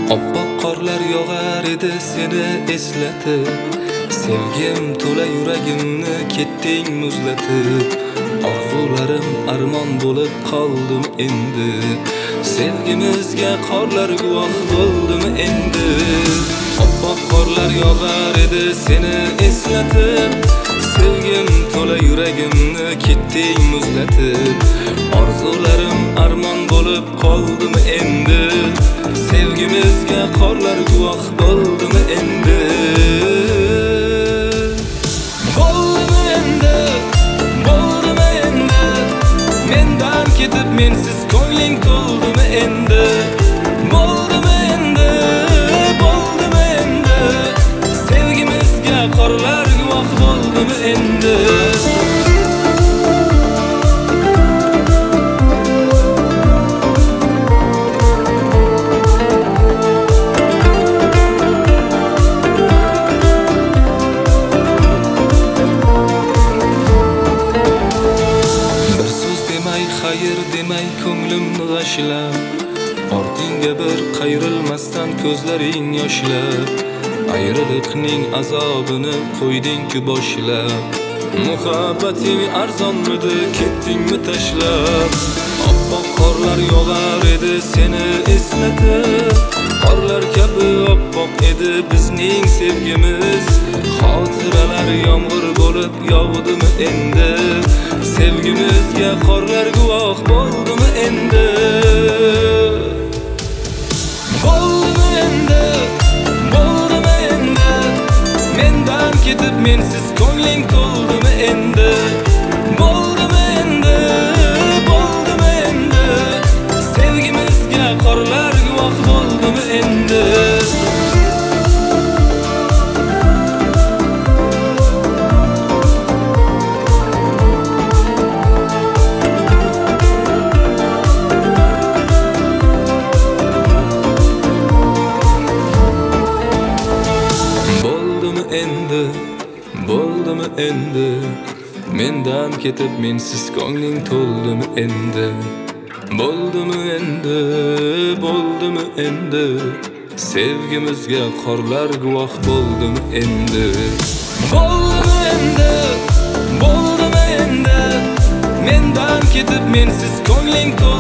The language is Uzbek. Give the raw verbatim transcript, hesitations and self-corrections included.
Oppoq qorlar yog'ar edi seni eslatib, sevgim to'la yuragimni ketding muzlatib. Orzularim armon bo'lib qoldim endi, sevgimizga qorlar guvoh bo'ldimi endi. Oppoq qorlar yog'ar edi seni eslatib, sevgim to'la yuragimni ketding muzlatib. Orzularim armon bo'lib qoldimi endi, sevgimizga qorlar guvoh bo'ldimi endi. Bo'ldimi endi, bo'ldimi endi, mendan ketib mensiz ko'ngling to'ldimi endi. Bo'ldimi endi, bo'ldimi endi, sevgimizga qorlar guvoh bo'ldimi endi. Hayır demay ko'nglimni g'ashlab, ortingga bir qayrilmasdan ko'zlaring yoshlab, ayriliqning azobini qo'yding-ku boshlab. Muhabbating arzonmidi, ketdingmi tashlab. Oppoq qorlar yog'ar edi seni eslatib, qorlar kabi oppoq edi bizning sevgimiz. Xotiralar yomg'ir bo'lib yog'dimi endi, sevgimizga qorlar guvoh bo'ldimi endi. Bo'ldimi endi, bo'ldimi endi, mendan ketib mensiz ko'ngling to'ldimi endi. Bo'ldimi endi, bo'ldimi endi, sevgimizga qorlar guvoh bo'ldimi endi. Endi, bo'ldimi endi, mendan ketib mensiz ko'ngling to'ldimi endi. Bo'ldimi endi, bo'ldimi endi, sevgimizga qorlar guvoh bo'ldimi endi. Bo'ldimi endi, bo'ldimi endi, mendan ketib mensiz ko'ngling to'ldimi